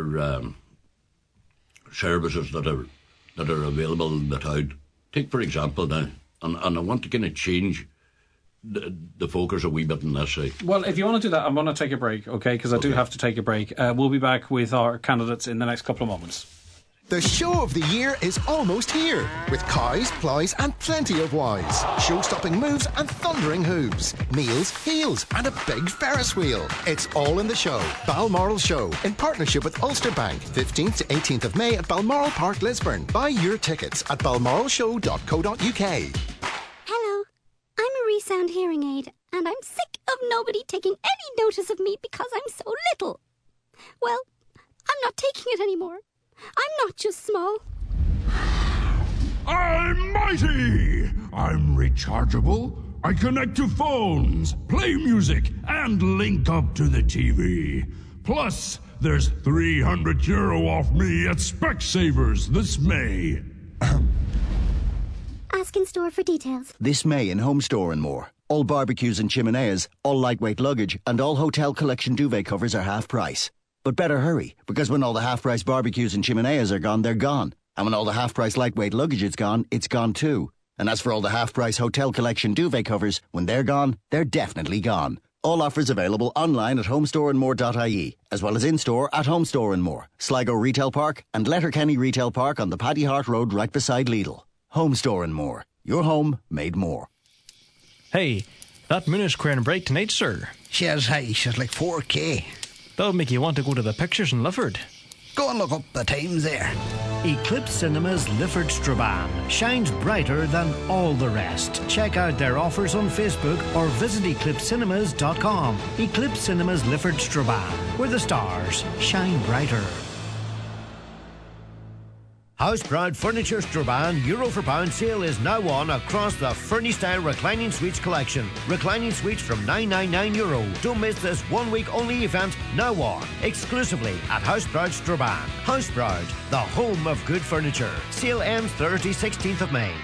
services that are available in the town, take for example now, and I want to kind of change the focus a wee bit on this side. Well, if you want to do that, I'm going to take a break, okay? Because I do have to take a break. We'll be back with our candidates in the next couple of moments. The show of the year is almost here, with cows, ploys and plenty of wows, show-stopping moves and thundering hooves, meals, heels and a big Ferris wheel. It's all in the show. Balmoral Show, in partnership with Ulster Bank, 15th to 18th of May at Balmoral Park, Lisburn. Buy your tickets at balmoralshow.co.uk. Hello, I'm a ReSound hearing aid, and I'm sick of nobody taking any notice of me because I'm so little. Well, I'm not taking it anymore. I'm not just small. I'm mighty! I'm rechargeable. I connect to phones, play music, and link up to the TV. Plus, there's €300 off me at Specsavers this May. Ask in store for details. This May in Home Store and More. All barbecues and chimeneas, all lightweight luggage, and all hotel collection duvet covers are half price. But better hurry, because when all the half-price barbecues and chimeneas are gone, they're gone. And when all the half-price lightweight luggage is gone, it's gone too. And as for all the half-price hotel collection duvet covers, when they're gone, they're definitely gone. All offers available online at homestoreandmore.ie, as well as in-store at Home Store and More, Sligo Retail Park and Letterkenny Retail Park on the Paddy Hart Road right beside Lidl. Home Store and More. Your home made more. Hey, that moon is queering bright tonight, sir. She's high. She's like 4K. That'll make you want to go to the pictures in Lifford. Go and look up the times there. Eclipse Cinemas Lifford Strabane shines brighter than all the rest. Check out their offers on Facebook or visit eclipsecinemas.com. Eclipse Cinemas Lifford Strabane, where the stars shine brighter. House Proud Furniture Strabane Euro for Pound sale is now on across the Fernie-style reclining suites collection. Reclining suites from €999. Don't miss this 1 week only event now on exclusively at House Proud Strabane. House Proud, the home of good furniture. Sale ends Thursday, 16th of May.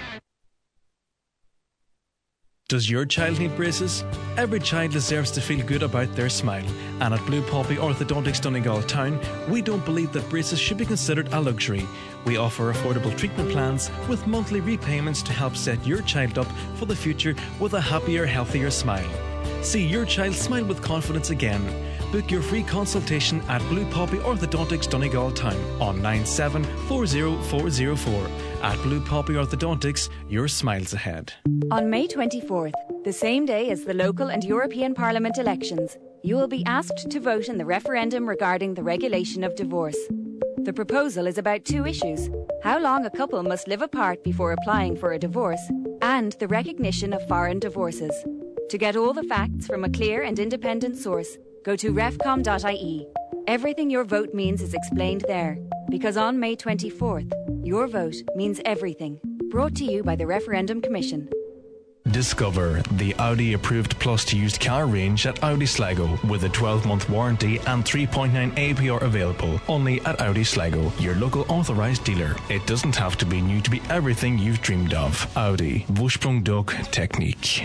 Does your child need braces? Every child deserves to feel good about their smile. And at Blue Poppy Orthodontics Donegal Town, we don't believe that braces should be considered a luxury. We offer affordable treatment plans with monthly repayments to help set your child up for the future with a happier, healthier smile. See your child smile with confidence again. Book your free consultation at Blue Poppy Orthodontics Donegal Town on 9740404 At Blue Poppy Orthodontics, your smile's ahead. On May 24th, the same day as the local and European Parliament elections, you will be asked to vote in the referendum regarding the regulation of divorce. The proposal is about two issues: how long a couple must live apart before applying for a divorce, and the recognition of foreign divorces. To get all the facts from a clear and independent source, go to refcom.ie. Everything your vote means is explained there, because on May 24th, your vote means everything. Brought to you by the Referendum Commission. Discover the Audi approved plus used car range at Audi Sligo with a 12-month warranty and 3.9 APR available only at Audi Sligo, your local authorised dealer. It doesn't have to be new to be everything you've dreamed of. Audi. Vorsprung durch Technik.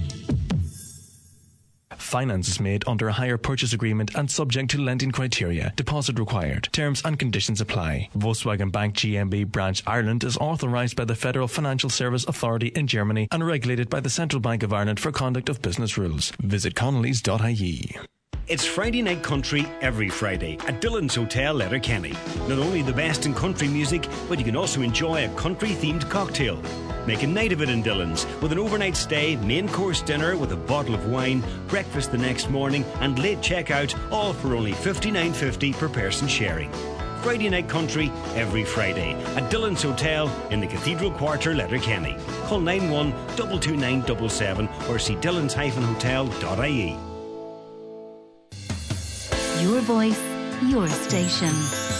Finance is made under a hire purchase agreement and subject to lending criteria. Deposit required. Terms and conditions apply. Volkswagen Bank GmbH Branch Ireland is authorised by the Federal Financial Service Authority in Germany and regulated by the Central Bank of Ireland for conduct of business rules. Visit connellys.ie. It's Friday Night Country every Friday at Dillon's Hotel, Letterkenny. Not only the best in country music, but you can also enjoy a country-themed cocktail. Make a night of it in Dillon's with an overnight stay, main course dinner with a bottle of wine, breakfast the next morning and late checkout, all for only $59.50 per person sharing. Friday Night Country every Friday at Dillon's Hotel in the Cathedral Quarter, Letterkenny. Call 91 22977 or see dillons-hotel.ie. Your voice, your station.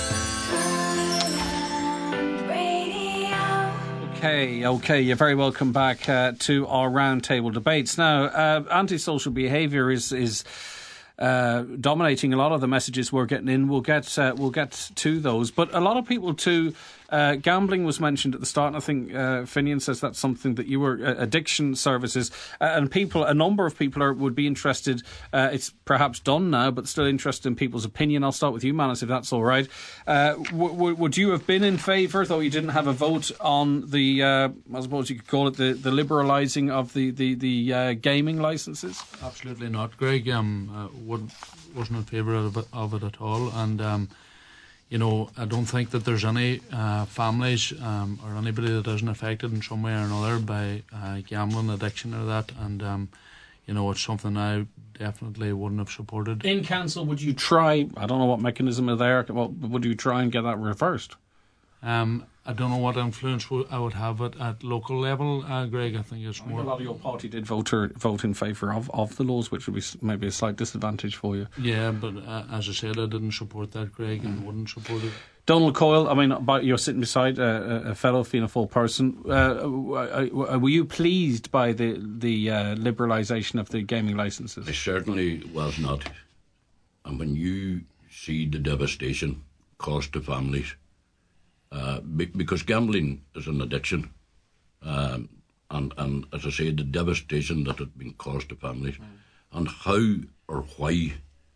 Okay, you're very welcome back to our roundtable debates. Now, antisocial behaviour is dominating a lot of the messages we're getting in. We'll get to those, but a lot of people too. Gambling was mentioned at the start, and I think Finian says that's something that you were addiction services, and a number of people would be interested. It's perhaps done now, but still interested in people's opinion. I'll start with you, Manus, if that's all right. Would you have been in favour, though you didn't have a vote on the? I suppose you could call it the liberalising of the gaming licences? Absolutely not, Greg. Wasn't in favour of it at all, and. I don't think that there's any families or anybody that isn't affected in some way or another by gambling, addiction or that. And, it's something I definitely wouldn't have supported. In council, would you try, I don't know what mechanism is there, would you try and get that reversed? I don't know what influence I would have at local level, Greg. I think it's more. A lot of your party did vote in favour of the laws, which would be maybe a slight disadvantage for you. Yeah, but as I said, I didn't support that, Greg, and wouldn't support it. Donald Coyle, you're sitting beside a fellow Fianna Fáil person. Were you pleased by the liberalisation of the gaming licences? I certainly was not. And when you see the devastation caused to families, because gambling is an addiction, and as I say, the devastation that had been caused to families, and how or why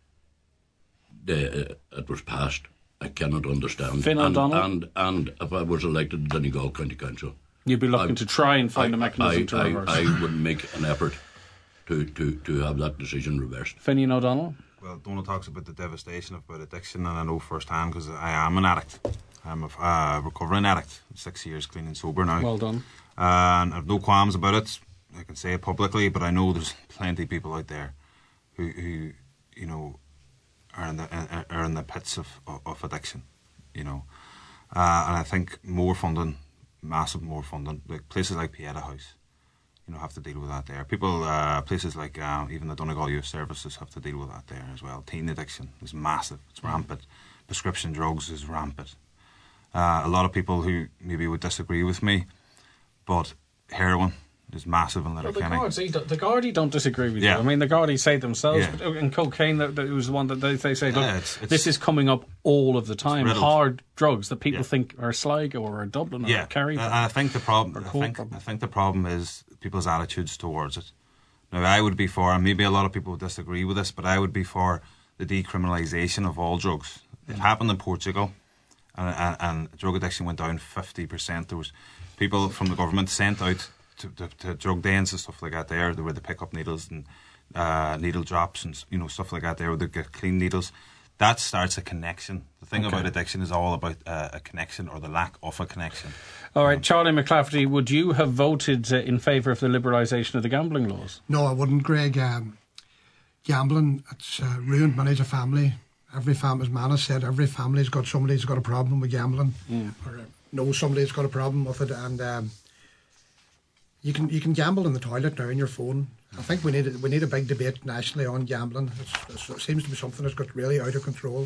it was passed, I cannot understand. Finn O'Donnell? And if I was elected to Donegal County Council, you'd be looking to try and find a mechanism to reverse. I would make an effort to have that decision reversed. Finian O'Donnell? Well, Donald talks about the devastation about addiction, and I know firsthand because I am an addict. I'm a recovering addict. 6 years clean and sober now. Well done. And I've no qualms about it. I can say it publicly, but I know there's plenty of people out there who are in the pits of addiction. And I think more funding, massive more funding, like places like Pieta House, have to deal with that there. People, places like even the Donegal Youth Services have to deal with that there as well. Teen addiction is massive. It's rampant. Prescription drugs is rampant. A lot of people who maybe would disagree with me, but heroin is massive in Letterkenny. The Gardaí don't disagree with you. I mean, the Gardaí say themselves, and cocaine, that was one that they say, look, this is coming up all of the time. Hard drugs that people think are Sligo or Dublin or Kerry. I think the problem. I think the problem is people's attitudes towards it. Now, I would be for, and maybe a lot of people would disagree with this, but I would be for the decriminalisation of all drugs. It happened in Portugal. And drug addiction went down 50%. There was people from the government sent out to drug dens and stuff like that there. They were to pick up needles and needle drops and stuff like that there. They get clean needles. that starts a connection. The thing Okay. about addiction is all about a connection, or the lack of a connection. All right, Charlie McClafferty, would you have voted in favour of the liberalisation of the gambling laws? No, I wouldn't, Greg. Gambling, it's ruined many a family. Every family, as Manna said, every family's got somebody who's got a problem with gambling, or knows somebody who's got a problem with it, and you can gamble in the toilet now on your phone. I think we need a big debate nationally on gambling. It seems to be something that's got really out of control.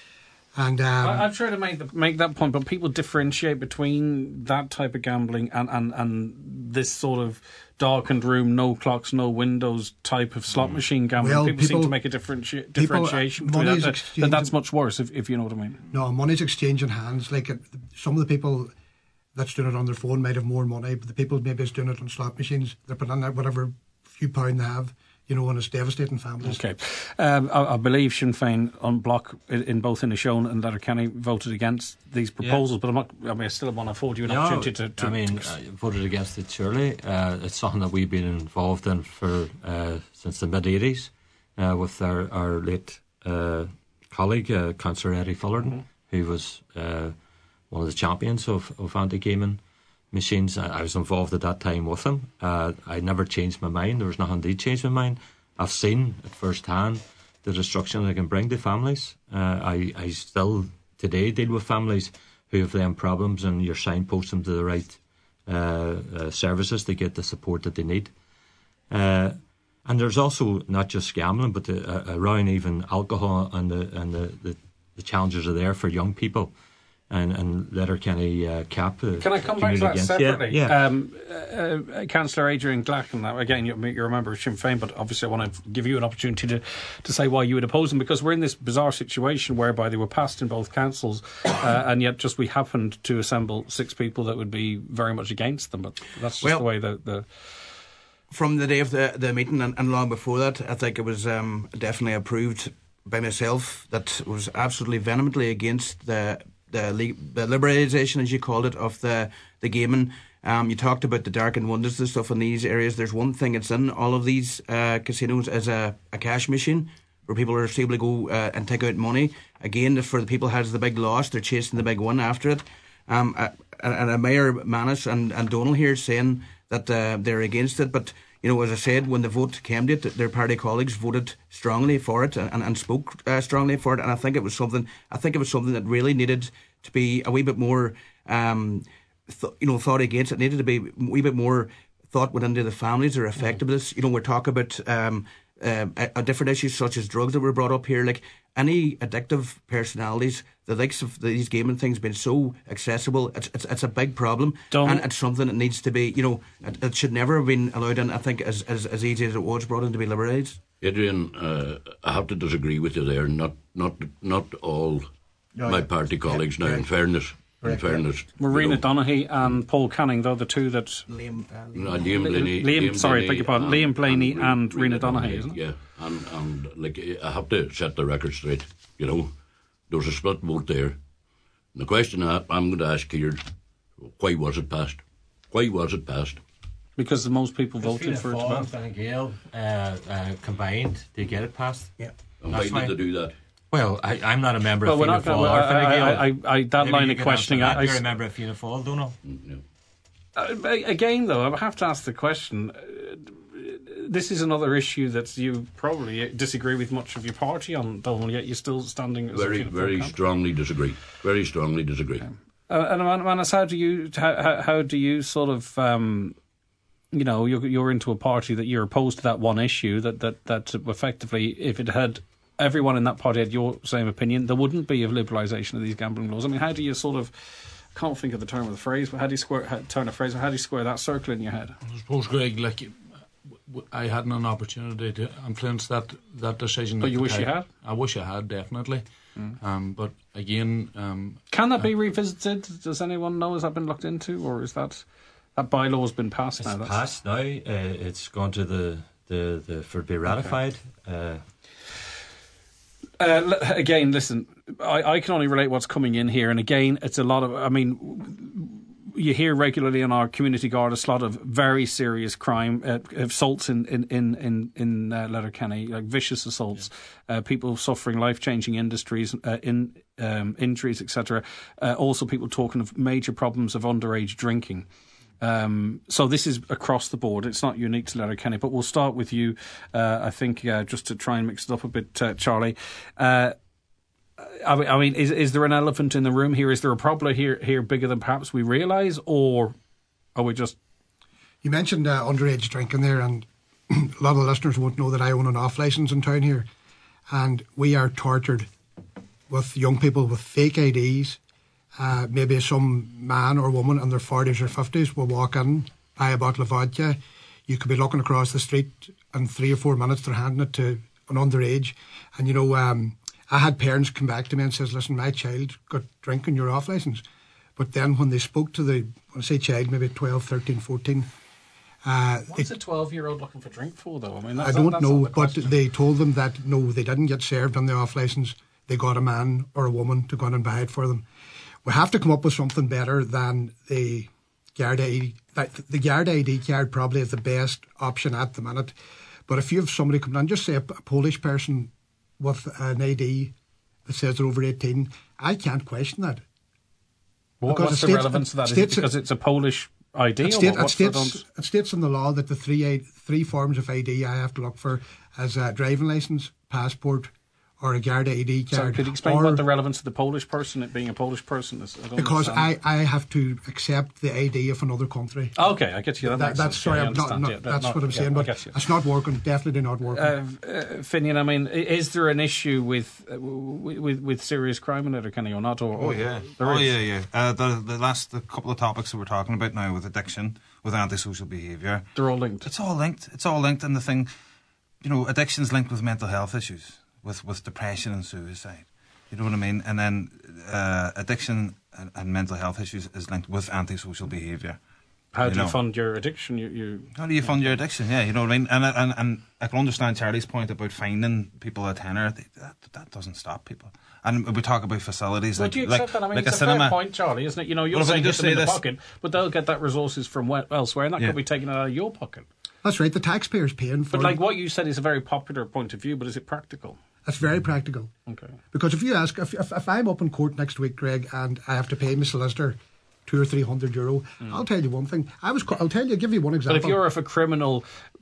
And I'm trying to make that point, but people differentiate between that type of gambling and this sort of darkened room, no clocks, no windows type of slot machine gambling. Well, people seem to make a differentiation between that. That's much worse, if you know what I mean. No, money's exchanging hands. Like some of the people that's doing it on their phone might have more money, but the people maybe that's doing it on slot machines, they're putting in whatever few pound they have. You know, and it's devastating families. Okay. I believe Sinn Féin on block in both Inishowen and Letterkenny voted against these proposals, but I still want to afford you an opportunity to... I voted against it, surely. It's something that we've been involved in for since the mid-80s with our late colleague, Councillor Eddie Fullerton, who was one of the champions of anti-gaming machines. I was involved at that time with him. I never changed my mind. There was nothing to change my mind. I've seen at first hand the destruction they can bring to families. I still today deal with families who have them problems, and you're signpost them to the right services to get the support that they need. And there's also not just gambling, but around even alcohol and the challenges are there for young people. And Letterkenny CAP. Can I come back to that separately? Yeah. Councillor Adrian Glacken, now again, you're a member of Sinn Féin, but obviously I want to give you an opportunity to say why you would oppose them, because we're in this bizarre situation whereby they were passed in both councils, and yet just we happened to assemble 6 people that would be very much against them. But that's just the way the From the day of the meeting and long before that, I think it was definitely approved by myself that was absolutely vehemently against the liberalisation, as you called it, of the gaming. You talked about the darkened windows and stuff in these areas. There's one thing that's in all of these casinos is a cash machine where people are able to go and take out money. Again, for the people who has the big loss, they're chasing the big one after it. And Mayor Manus and Donald here saying that they're against it, but you know, as I said, when the vote came to it, their party colleagues voted strongly for it and spoke strongly for it. And I think it was something that really needed to be a wee bit more, thought against. It needed to be a wee bit more thought went into the families, their effectiveness. You know, we're talking about different issues such as drugs that were brought up here. Like any addictive personalities, the likes of these gaming things being so accessible, it's a big problem, and it's something that needs to be, it should never have been allowed in. I think as easy as it was brought in to be liberated. Adrian, I have to disagree with you there. Not all my party colleagues now. In fairness. Marina Donaghy and Paul Canning, though the two that Liam Blaney. Liam Blaney and Rena Donaghy, isn't it? Yeah, and like I have to set the record straight. You know, there was a split vote there. And the question I'm going to ask here: why was it passed? Why was it passed? Because the most people voted for it. And Gael combined to get it passed. Yeah. And why did they do that? Well, I'm not a member of Fianna Fáil. That line of questioning. You're a member of Fianna Fáil, Donald. No. Again, though, I have to ask the question. This is another issue that you probably disagree with much of your party on, Donald, yet you're still standing as very strongly disagree. Very strongly disagree. And Manus, how do you sort of you're into a party that you're opposed to that one issue that effectively, if it had everyone in that party had your same opinion, there wouldn't be a liberalisation of these gambling laws. I mean, how do you sort of, can't think of the term of the phrase, but how do you square that circle in your head? I suppose, Greg, I hadn't an opportunity to influence that decision. But you wish you had? I wish I had, definitely. But again... can that be revisited? Does anyone know? Has that been looked into? Or is that bylaw has been passed now? It's passed now. It's gone to the for to be ratified. Okay. Again, listen, I can only relate what's coming in here, and again, it's a lot of. I mean, you hear regularly in our community Garda a lot of very serious crime, assaults in Letterkenny, like vicious assaults, people suffering life-changing injuries, etc. Also, people talking of major problems of underage drinking. So this is across the board. It's not unique to Letterkenny, but we'll start with you. I think just to try and mix it up a bit, Charlie. I mean, is there an elephant in the room here? Is there a problem here bigger than perhaps we realise, or are we just... You mentioned underage drinking there, and a lot of the listeners won't know that I own an off licence in town here, and we are tortured with young people with fake IDs. Maybe some man or woman in their 40s or 50s will walk in, buy a bottle of vodka. You could be looking across the street, in 3 or 4 minutes they're handing it to an underage. And, you know, I had parents come back to me and says, listen, my child got drink on your off licence. But then when they spoke to when I say child, maybe 12, 13, 14... What's a 12-year-old looking for drink for, though? I mean, I don't know, but they told them that, no, they didn't get served on the off licence. They got a man or a woman to go in and buy it for them. We have to come up with something better than the Garda ID. The Garda ID card probably is the best option at the minute. But if you have somebody coming in, just say a Polish person with an ID that says they're over 18, I can't question that. What's the relevance of that? Is it because it's a Polish ID? It states in the law that the three forms of ID I have to look for as a driving licence, passport, or a Garda ID card. So could you explain what the relevance of the Polish person, it being a Polish person, is? Because I have to accept the ID of another country. Okay, I get you. That's what I'm saying, but it's not working. Definitely not working. Finian, I mean, is there an issue with serious crime in Letterkenny or not? Yeah. The couple of topics that we're talking about now with addiction, with antisocial behaviour, they're all linked. It's all linked, and the thing, you know, addiction's linked with mental health issues. With depression and suicide, you know what I mean? And then addiction and mental health issues is linked with antisocial behaviour. How do you fund your addiction? How do you fund your addiction? Yeah, you know what I mean? And I can understand Charlie's point about finding people a tenner. That doesn't stop people. And we talk about facilities do you accept that? I mean, it's a fair point, Charlie, isn't it? You know, you're saying get them in the pocket, but they'll get that resources from elsewhere, and that could be taken out of your pocket. That's right, the taxpayer's paying for it. But like what you said is a very popular point of view, but is it practical? It's very practical. Okay. Because if you ask, if I'm up in court next week, Greg, and I have to pay my solicitor €200 or €300, I'll tell you one thing. I'll give you one example. But if you're of a criminal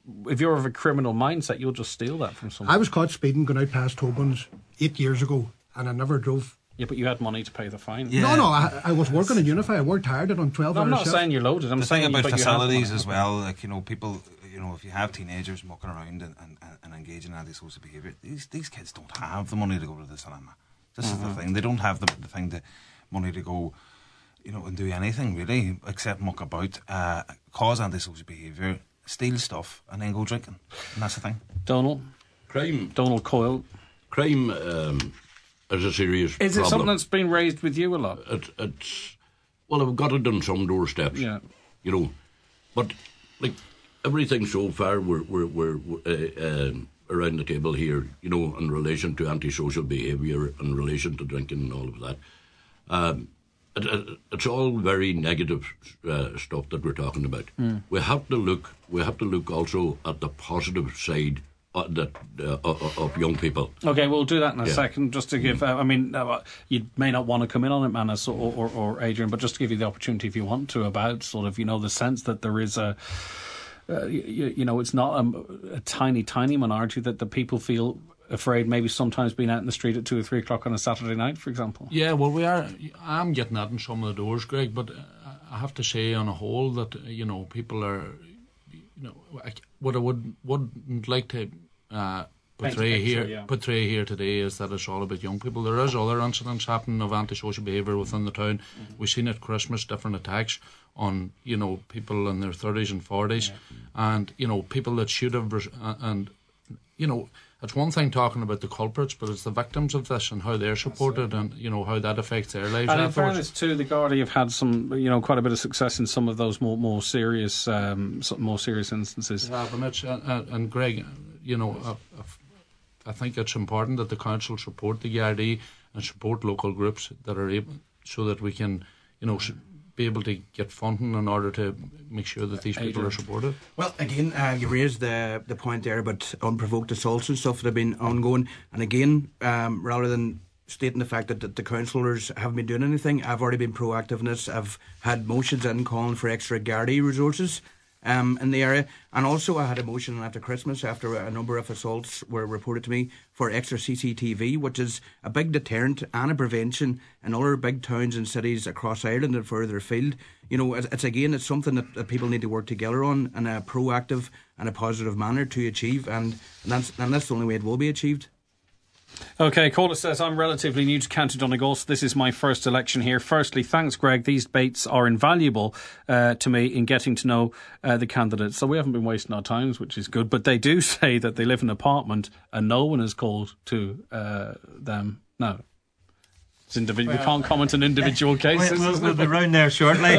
mindset, you'll just steal that from someone. I was caught speeding going out past Tobin's 8 years ago, and I never drove. Yeah, but you had money to pay the fine. Yeah. No, I was working in Unify. I worked hard on 12 hours. I'm not saying you're loaded. I'm saying about facilities as well. Like, you know, people, you know, if you have teenagers mucking around and engaging in antisocial behaviour, these kids don't have the money to go to the cinema. This is the thing. They don't have the money to go, you know, and do anything really except muck about, cause antisocial behaviour, steal stuff, and then go drinking. And that's the thing. Donald Coyle. Crime is a serious problem. Is it something that's been raised with you a lot? Well, I've got it on some doorsteps. Yeah. You know, but like everything so far, we're around the table here. You know, in relation to antisocial behaviour, in relation to drinking and all of that. It's all very negative stuff that we're talking about. We have to look also at the positive side of young people. Okay, we'll do that in a second, just to give... you may not want to come in on it, Manus or Adrian, but just to give you the opportunity, if you want to, about sort of, you know, the sense that there is a... it's not a tiny minority that the people feel afraid maybe sometimes being out in the street at 2 or 3 o'clock on a Saturday night, for example. Yeah, well, I'm getting that in some of the doors, Greg, but I have to say on a whole that, you know, people are... You know, what I wouldn't like to portray here today is that it's all about young people. There is other incidents happening of antisocial behaviour within the town. We've seen at Christmas different attacks on, you know, people in their 30s and 40s, and, you know, people that should have, and, you know, it's one thing talking about the culprits, but it's the victims of this and how they're supported and, you know, how that affects their lives. And in fairness too, the Garda have had some, you know, quite a bit of success in some of those more serious instances. Yeah, and Greg, you know, I think it's important that the council support the Garda and support local groups that are able, so that we can, you know, be able to get funding in order to make sure that these people are supported? Well, again, you raised the point there about unprovoked assaults and stuff that have been ongoing. And again, rather than stating the fact that the councillors haven't been doing anything, I've already been proactive in this. I've had motions in calling for extra Gardaí resources in the area, and also I had a motion after Christmas, after a number of assaults were reported to me, for extra CCTV, which is a big deterrent and a prevention in other big towns and cities across Ireland and further afield. You know, it's something that people need to work together on in a proactive and a positive manner to achieve, and that's the only way it will be achieved. OK, caller says, I'm relatively new to County Donegal, so this is my first election here. Firstly, thanks, Greg. These debates are invaluable to me in getting to know the candidates. So we haven't been wasting our times, which is good. But they do say that they live in an apartment and no one is called to them. No. It's individual. We can't comment on individual cases. We'll be round there shortly.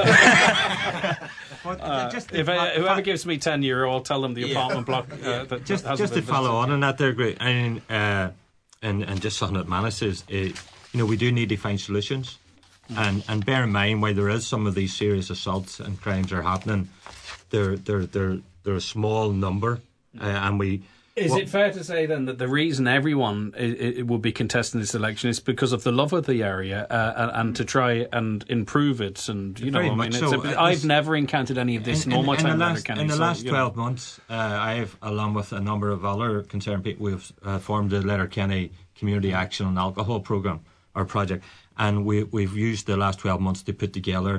Whoever gives me €10, I'll tell them the apartment block. Just to follow on that there, Greg. I mean, and just something that Manus says, we do need to find solutions. And bear in mind, while there is some of these serious assaults and crimes are happening, they're a small number, and we. Is it fair to say then that the reason everyone will be contesting this election is because of the love of the area and to try and improve it? And I've never encountered any of this in all my time in Letterkenny. In the last 12 months, I've, along with a number of other concerned people, we've formed the Letterkenny Community Action on Alcohol programme, our project, and we've used the last 12 months to put together.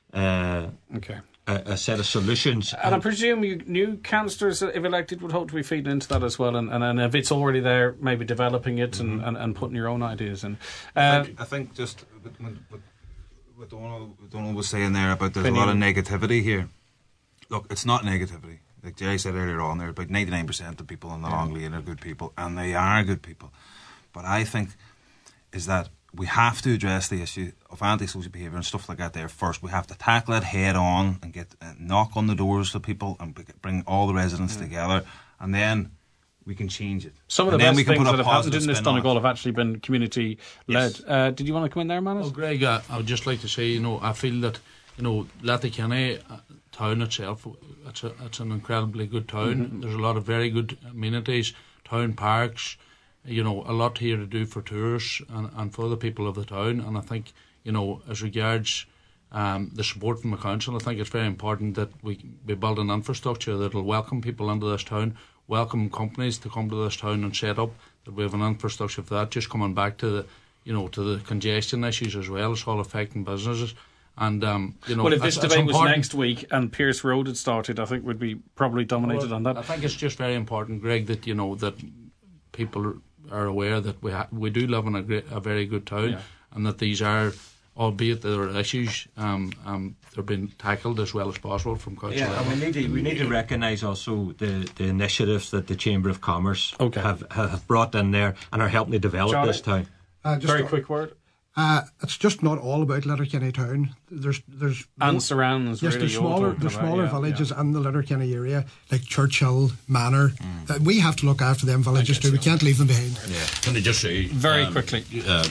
A set of solutions. And I presume new councillors, if elected, would hope to be feeding into that as well. And if it's already there, maybe developing it and putting your own ideas in. I think just what Donald was saying there about there's a lot of negativity here. Look, it's not negativity. Like Jerry said earlier on, there about 99% of people in the Long Lane are good people, and they are good people. But I think is that we have to address the issue of antisocial behaviour and stuff like that there first. We have to tackle it head on and get knock on the doors to people and bring all the residents together, and then we can change it. Some of the best things that have happened in this Donegal have actually been community led. Yes. Did you want to come in there, Manus? Well, Greg, I would just like to say, I feel that Letterkenny town itself, it's an incredibly good town. Mm-hmm. There's a lot of very good amenities, town parks. A lot here to do for tourists and for the people of the town. And I think, as regards the support from the council, I think it's very important that we build an infrastructure that will welcome people into this town, welcome companies to come to this town and set up, that we have an infrastructure for that. Just coming back to the congestion issues as well, it's all affecting businesses. And well, if this debate was next week and Pierce Road had started, I think we'd be probably dominated on that. I think it's just very important, Greg, that that people are aware that we do live in a very good town, and that these are, albeit there are issues, they're being tackled as well as possible from council level. And we need to recognise also the initiatives that the Chamber of Commerce have brought in there and are helping to develop this town. Very quick word. It's just not all about Letterkenny town. There's and surrounds. Yes, really there's smaller villages in the Letterkenny area, like Churchill Manor. We have to look after them villages too. We can't leave them behind. Yeah. Can I just say very quickly,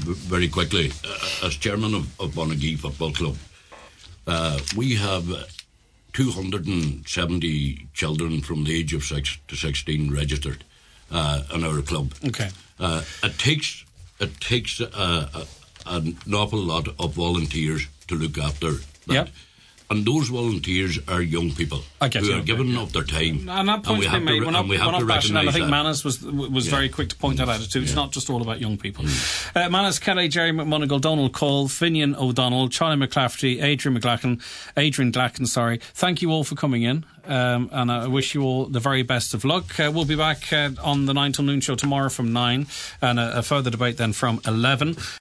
as chairman of Bonagee Football Club, we have 270 children from the age of 6 to 16 registered in our club. Okay, it takes an awful lot of volunteers to look after that. Yep. And those volunteers are young people who are given up their time. And that point's been made. We're not bashing that. I think Manus was very quick to point that out too. It's not just all about young people. Manus Kelly, Jerry McMonagle, Donald Cole, Finian O'Donnell, Charlie McClafferty, Adrian Glacken, thank you all for coming in. And I wish you all the very best of luck. We'll be back on the 9 till noon show tomorrow from 9, and a further debate then from 11.